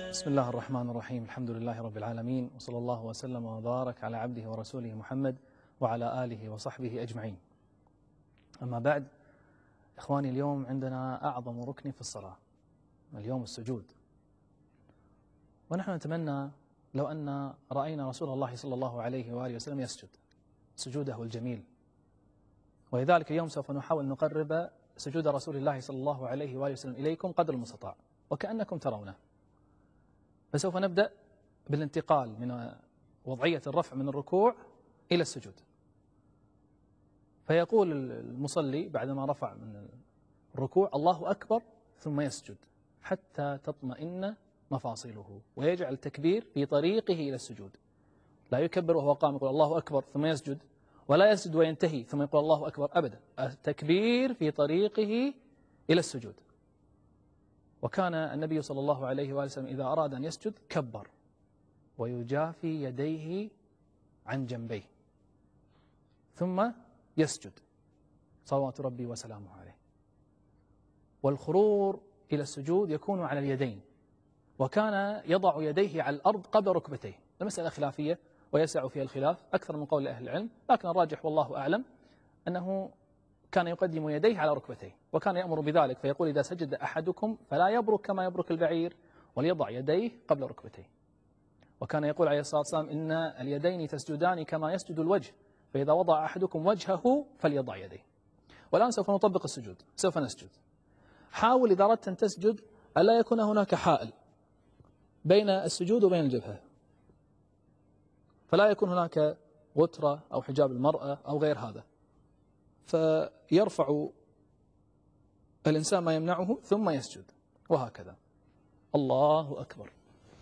بسم الله الرحمن الرحيم. الحمد لله رب العالمين، وصلى الله وسلم وبارك على عبده ورسوله محمد وعلى آله وصحبه أجمعين. أما بعد، إخواني، اليوم عندنا أعظم ركن في الصلاة، اليوم السجود. ونحن نتمنى لو أن رأينا رسول الله صلى الله عليه وآله وسلم يسجد سجوده الجميل، ولذلك اليوم سوف نحاول نقرب سجود رسول الله صلى الله عليه وآله وسلم إليكم قدر المستطاع وكأنكم ترونه. فسوف نبدأ بالانتقال من وضعية الرفع من الركوع إلى السجود. فيقول المصلي بعدما رفع من الركوع: الله أكبر، ثم يسجد حتى تطمئن مفاصله، ويجعل التكبير في طريقه إلى السجود. لا يكبر وهو قام يقول الله أكبر ثم يسجد، ولا يسجد وينتهي ثم يقول الله أكبر، أبدا، التكبير في طريقه إلى السجود. وكان النبي صلى الله عليه وآله وسلم إذا أراد أن يسجد كبر ويجافي يديه عن جنبيه ثم يسجد صلوات ربي وسلامه عليه. والخرور إلى السجود يكون على اليدين، وكان يضع يديه على الأرض قبل ركبتيه. المسألة خلافية ويسع فيها الخلاف أكثر من قول أهل العلم، لكن الراجح والله أعلم أنه كان يقدم يديه على ركبتيه، وكان يأمر بذلك فيقول: إذا سجد أحدكم فلا يبرك كما يبرك البعير، وليضع يديه قبل ركبتيه. وكان يقول عليه الصلاة والسلام: إن اليدين تسجدان كما يسجد الوجه، فإذا وضع أحدكم وجهه فليضع يديه. والآن سوف نطبق السجود، سوف نسجد. حاول إذا أردت أن تسجد ألا يكون هناك حائل بين السجود وبين الجبهة، فلا يكون هناك غترة أو حجاب المرأة أو غير هذا، فيرفع الإنسان ما يمنعه ثم يسجد، وهكذا. الله أكبر،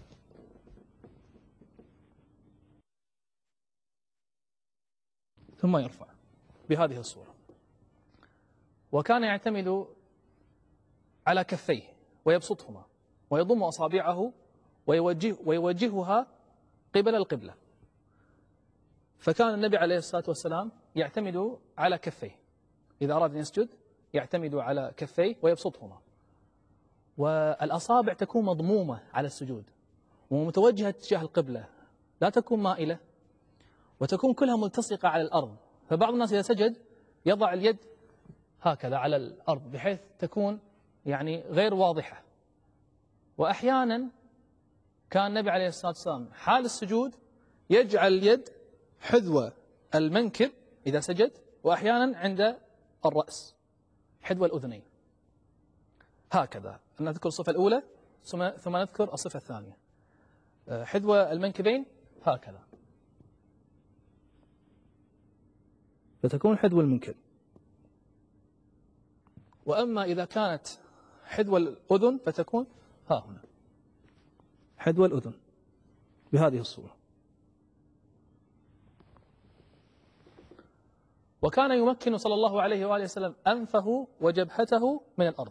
ثم يرفع بهذه الصورة. وكان يعتمد على كفيه ويبسطهما ويضم أصابعه ويوجهها قبل القبلة. فكان النبي عليه الصلاة والسلام يعتمد على كفيه إذا أراد أن يسجد، يعتمد على كفيه ويبسطهما، والأصابع تكون مضمومة على السجود ومتوجهة تجاه القبلة، لا تكون مائلة، وتكون كلها ملتصقة على الأرض. فبعض الناس إذا سجد يضع اليد هكذا على الأرض بحيث تكون غير واضحة. وأحيانا كان النبي عليه الصلاة والسلام حال السجود يجعل اليد حذو المنكب إذا سجد، وأحيانا عند الرأس حذو الأذنين، هكذا. نذكر الصفة الأولى ثم نذكر الصفة الثانية. حذو المنكبين هكذا، فتكون حذو المنكب. وأما إذا كانت حذو الأذن فتكون ها هنا حذو الأذن بهذه الصورة. وكان يمكن صلى الله عليه وآله وسلم أنفه وجبهته من الأرض،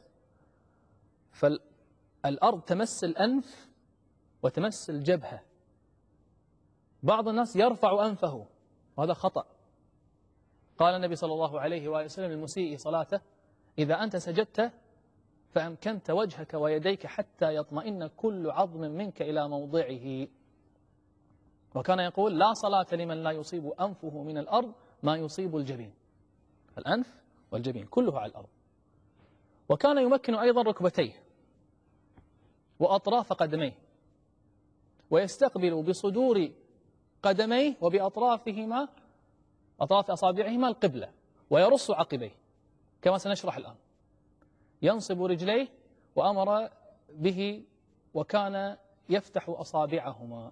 فالأرض تمس الأنف وتمس الجبهة. بعض الناس يرفع أنفه، وهذا خطأ. قال النبي صلى الله عليه وآله وسلم للمسيء صلاته: إذا أنت سجدت فأمكنت وجهك ويديك حتى يطمئن كل عظم منك إلى موضعه. وكان يقول: لا صلاة لمن لا يصيب أنفه من الأرض ما يصيب الجبين. الأنف والجبين كله على الأرض. وكان يمكن أيضا ركبتيه وأطراف قدميه، ويستقبل بصدور قدميه وبأطرافهما أطراف أصابعهما القبلة، ويرص عقبيه كما سنشرح الآن. ينصب رجليه وأمر به، وكان يفتح أصابعهما.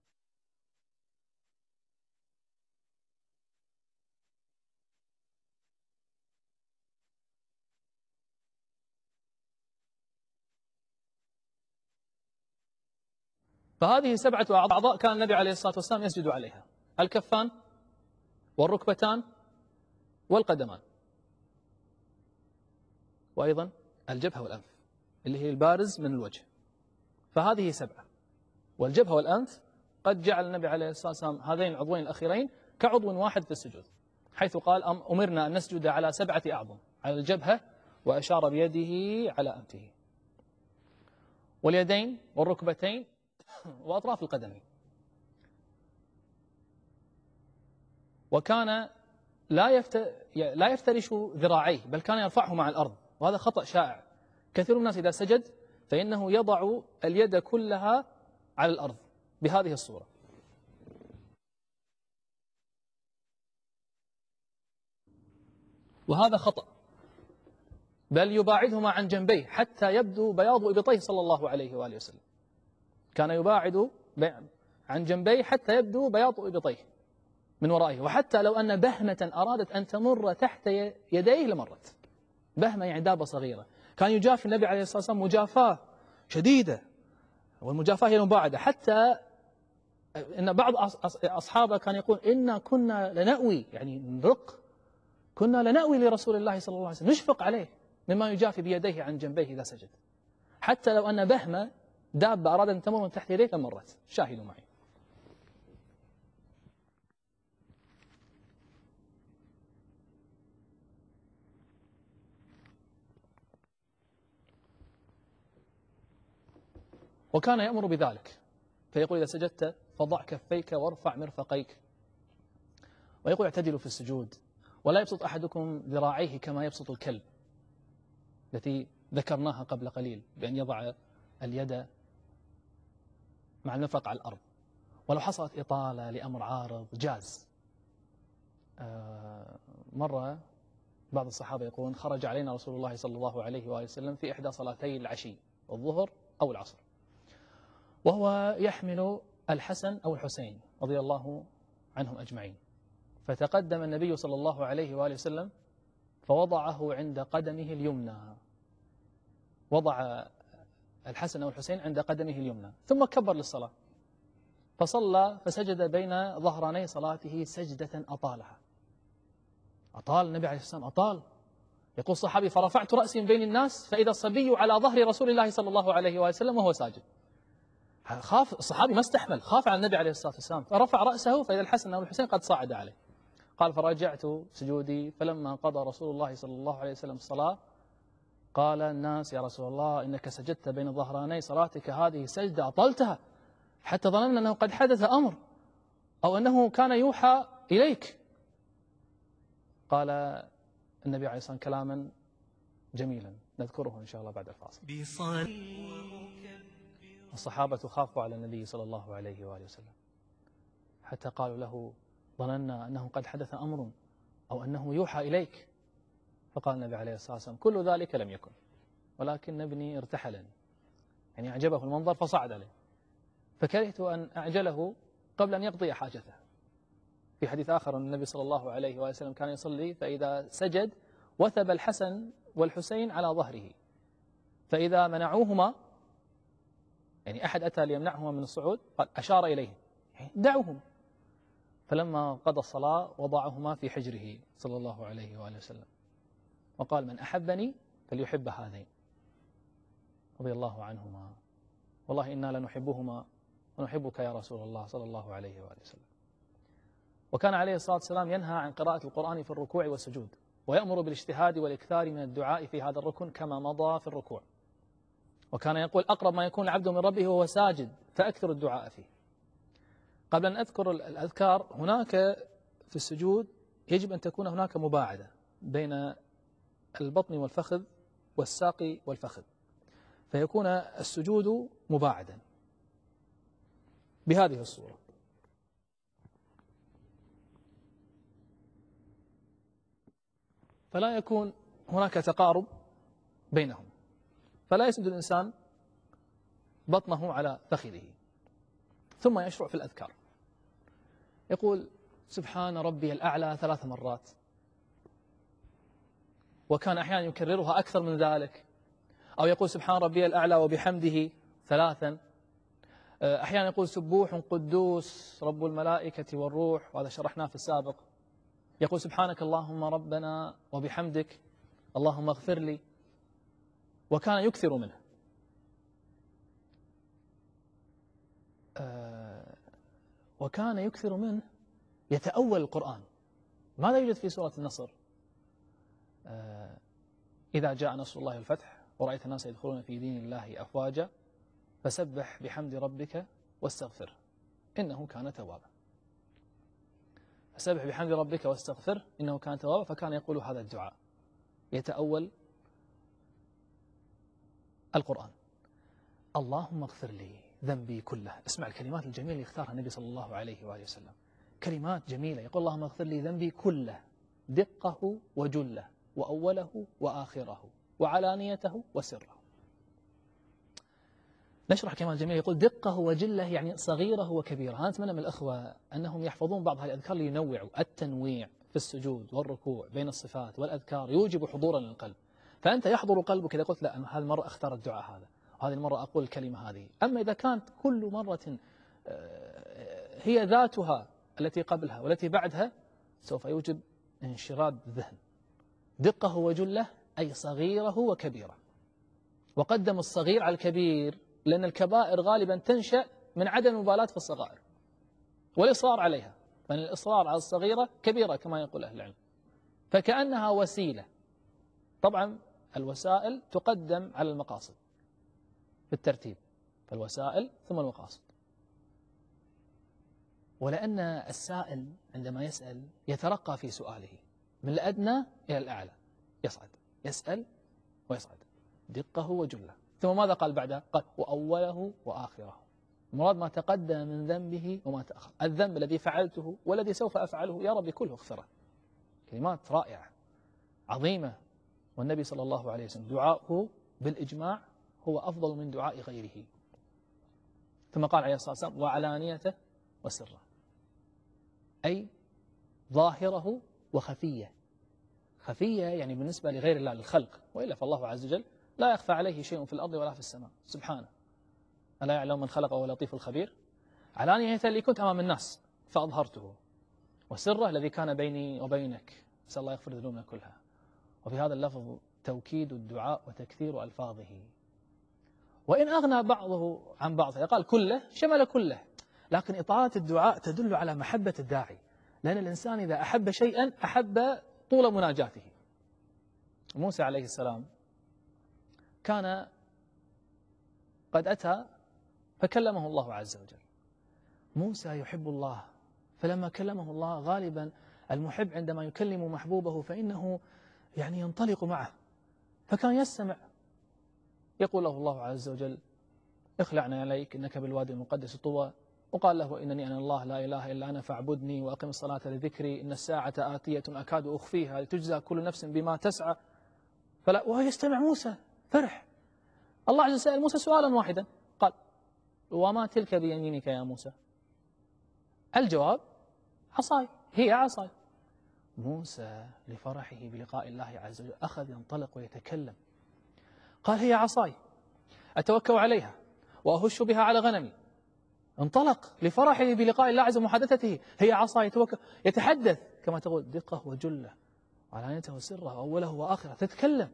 فهذه 7 أعضاء كان النبي عليه الصلاة والسلام يسجد عليها: الكفان والركبتان والقدمان، وأيضا الجبهة والأنف اللي هي البارز من الوجه. فهذه 7، والجبهة والأنف قد جعل النبي عليه الصلاة والسلام هذين العضوين الأخيرين كعضو واحد في السجود، حيث قال: أمرنا أن نسجد على 7 أعظم، على الجبهة، وأشار بيده على أنفه. واليدين والركبتين وأطراف القدمين. وكان لا يفترش ذراعيه، بل كان يرفعه مع الأرض، وهذا خطأ شائع. كثير من الناس إذا سجد فإنه يضع اليد كلها على الأرض بهذه الصورة، وهذا خطأ، بل يباعدهما عن جنبيه حتى يبدو بياض إبطيه صلى الله عليه وآله وسلم. كان يباعد عن جنبيه حتى يبدو بياض إبطيه من ورائه، وحتى لو أن بهمة أرادت أن تمر تحت يديه لمرت. بهمة يعني دابة صغيرة. كان يجافي النبي عليه الصلاة والسلام مجافاة شديدة، والمجافاة هي المباعدة، حتى إن بعض أصحابه كان يقول إنا كنا لنأوي، يعني نرق، كنا لنأوي لرسول الله صلى الله عليه وسلم، نشفق عليه مما يجافي بيديه عن جنبيه إذا سجد، حتى لو أن بهمة دابة أراد أن تمر من تحت يديه لمرت. شاهدوا معي. وكان يأمر بذلك، فيقول إذا سجدت فضع كفيك وارفع مرفقيك، ويقول اعتدلوا في السجود، ولا يبسط أحدكم ذراعيه كما يبسط الكلب، التي ذكرناها قبل قليل بأن يضع اليد مع المرفق على الأرض. ولو حصلت إطالة لأمر عارض جاز. مرة بعض الصحابة يقولون خرج علينا رسول الله صلى الله عليه وآله وسلم في إحدى صلاتي العشي، الظهر أو العصر، وهو يحمل الحسن أو الحسين رضي الله عنهم أجمعين، فتقدم النبي صلى الله عليه وآله وسلم فوضعه عند قدمه اليمنى، وضع الحسن أو الحسين عند قدمه اليمنى، ثم كبر للصلاة فصلى فسجد بين ظهراني صلاته سجدة أطالها. أطال النبي عليه الصلاة والسلام، أطال. يقول الصحابي فرفعت رأسي من بين الناس فإذا الصبي على ظهر رسول الله صلى الله عليه وآله وسلم وهو ساجد. خاف الصحابي، ما استحمل، خاف على النبي عليه الصلاة والسلام، فرفع رأسه فإذا الحسن أو الحسين قد صعد عليه. قال فرجعت سجودي، فلما قضى رسول الله صلى الله عليه وسلم الصلاة قال الناس يا رسول الله إنك سجدت بين ظهراني صلاتك هذه سجدة أطلتها حتى ظننا أنه قد حدث أمر أو أنه كان يوحى إليك. قال النبي عليه الصلاة والسلام كلاما جميلا نذكره إن شاء الله بعد الفاصل. الصحابة خافوا على النبي صلى الله عليه وآله وسلم حتى قالوا له ظننا أنه قد حدث أمر أو أنه يوحى إليك. فقال النبي عليه الصلاة والسلام كل ذلك لم يكن، ولكن ابني ارتحلني، يعني أعجبه المنظر فصعد عليه، فكرهت أن أعجله قبل أن يقضي حاجته. في حديث آخر أن النبي صلى الله عليه وآله وسلم كان يصلي فإذا سجد وثب الحسن والحسين على ظهره، فإذا منعوهما، يعني أحد أتى ليمنعهما من الصعود، قال أشار إليهم يعني دعوهم، فلما قضى الصلاة وضعهما في حجره صلى الله عليه وآله وسلم، وقال من أحبني فليحب هذين رضي الله عنهما، والله إنا لنحبهما ونحبك يا رسول الله صلى الله عليه وآله وسلم. وكان عليه الصلاة والسلام ينهى عن قراءة القرآن في الركوع والسجود، ويأمر بالاجتهاد والإكثار من الدعاء في هذا الركن كما مضى في الركوع. وكان يقول أقرب ما يكون العبد من ربه وهو ساجد فأكثر الدعاء فيه. قبل أن أذكر الأذكار، هناك في السجود يجب أن تكون هناك مباعدة بين البطن والفخذ والساق والفخذ، فيكون السجود مباعدا بهذه الصورة. فلا يكون هناك تقارب بينهم، فلا يسجد الإنسان بطنه على فخذه، ثم يشرع في الأذكار، يقول سبحان ربي الأعلى 3 مرات، وكان أحيانا يكررها أكثر من ذلك، أو يقول سبحان ربي الأعلى وبحمده 3، أحيانا يقول سبوح قدوس رب الملائكة والروح، وهذا شرحناه في السابق، يقول سبحانك اللهم ربنا وبحمدك اللهم اغفر لي، وكان يكثر منه. وكان يكثر منه يتأول القرآن. ماذا يوجد في سورة النصر؟ إذا جاء نصر الله والفتح ورأيت الناس يدخلون في دين الله أفواجا فسبح بحمد ربك واستغفره إنه كان توابا. فسبح بحمد ربك واستغفره إنه كان توابا. فكان يقول هذا الدعاء يتأول القرآن: اللهم اغفر لي ذنبي كله. اسمع الكلمات الجميلة اللي اختارها النبي صلى الله عليه وآله وسلم، كلمات جميلة. يقول: اللهم اغفر لي ذنبي كله، دقه وجله، وأوله وآخره، وعلانيته وسره. نشرح كلمات جميلة. يقول: دقه وجله يعني صغيره وكبيره. أنا أتمنى من الأخوة أنهم يحفظون بعض هذه الأذكار لينوعوا. التنويع في السجود والركوع بين الصفات والأذكار يوجب حضورا للقلب. فأنت يحضر قلبك إذا قلت: لا، أنا هذه المرة أختار الدعاء هذا، وهذه المرة أقول الكلمة هذه. أما إذا كانت كل مرة هي ذاتها التي قبلها والتي بعدها، سوف يوجب انشراد الذهن. دقه وجله أي صغيره وكبيره. وقدم الصغير على الكبير لأن الكبائر غالبا تنشأ من عدم المبالاة في الصغائر والإصرار عليها، فإن الإصرار على الصغيرة كبيرة كما يقول أهل العلم. فكأنها وسيلة. طبعا الوسائل تقدم على المقاصد بالترتيب، فالوسائل ثم المقاصد. ولأن السائل عندما يسأل يترقى في سؤاله من الأدنى إلى الأعلى، يصعد، يسأل ويصعد. دقه وجله. ثم ماذا قال بعدها؟ قال: وأوله وآخره. المراد ما تقدم من ذنبه وما تأخر. الذنب الذي فعلته والذي سوف أفعله يا ربي كله اغفره. كلمات رائعة عظيمة. والنبي صلى الله عليه وسلم دعاؤه بالإجماع هو أفضل من دعاء غيره. ثم قال عليه الصلاة والسلام: وعلانيته وسره، أي ظاهره وخفية. خفية يعني بالنسبة لغير الله للخلق، وإلا فالله عز وجل لا يخفى عليه شيء في الأرض ولا في السماء سبحانه. ألا يعلم من خلق وهو اللطيف الخبير. علانية اللي كنت أمام الناس فأظهرته، وسره الذي كان بيني وبينك، نسأل الله يغفر ذنوبنا كلها. وفي هذا اللفظ توكيد الدعاء وتكثير ألفاظه. وإن أغنى بعضه عن بعض، قال كله شمل كله، لكن إطالة الدعاء تدل على محبة الداعي، لأن الإنسان إذا أحب شيئا أحب طول مناجاته. موسى عليه السلام كان قد أتى فكلمه الله عز وجل. موسى يحب الله، فلما كلمه الله، غالبا المحب عندما يكلم محبوبه فإنه يعني ينطلق معه، فكان يستمع. يقول له الله عز وجل: اخلعنا عليك إنك بالوادي المقدس طوى. وقال له: إنني أنا الله لا إله إلا أنا فاعبدني وأقم الصلاة لذكري إن الساعة آتية أكاد أخفيها لتجزى كل نفس بما تسعى. وهو يستمع موسى فرح. الله عز وجل سأل موسى سؤالا واحدا، قال: وما تلك بيمينك يا موسى؟ الجواب: عصاي، هي عصاي. موسى لفرحه بلقاء الله عز وجل أخذ ينطلق ويتكلم. قال: هي عصاي أتوكأ عليها وأهش بها على غنمي. انطلق لفرحه بلقاء الله عز وجل ومحادثته. هي عصاي يتحدث كما تقول دقه وجله، علانيته وسره، أوله وآخره، تتكلم.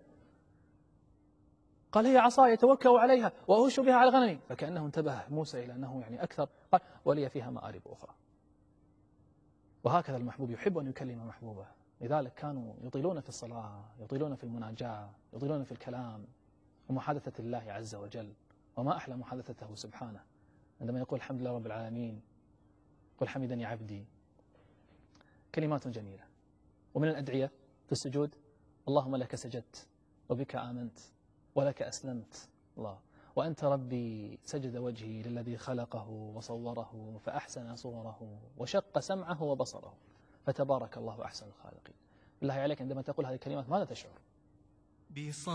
قال: هي عصاي يتوكأ عليها وأهش بها على غنمي. فكأنه انتبه موسى إلى أنه يعني أكثر. قال: ولي فيها مآرب أخرى. وهكذا المحبوب يحب أن يكلم محبوبه، لذلك كانوا يطيلون في الصلاة، يطيلون في المناجاة، يطيلون في الكلام ومحادثة الله عز وجل. وما أحلى محادثته سبحانه عندما يقول: الحمد لله رب العالمين، قل حمدني عبدي. كلمات جميلة. ومن الأدعية في السجود: اللهم لك سجدت وبك آمنت ولك أسلمت. الله وأنت ربي سجد وجهي للذي خلقه وصوره فأحسن صوره وشق سمعه وبصره فتبارك الله أحسن الخالقين. بالله عليك عندما تقول هذه الكلمات ماذا تشعر؟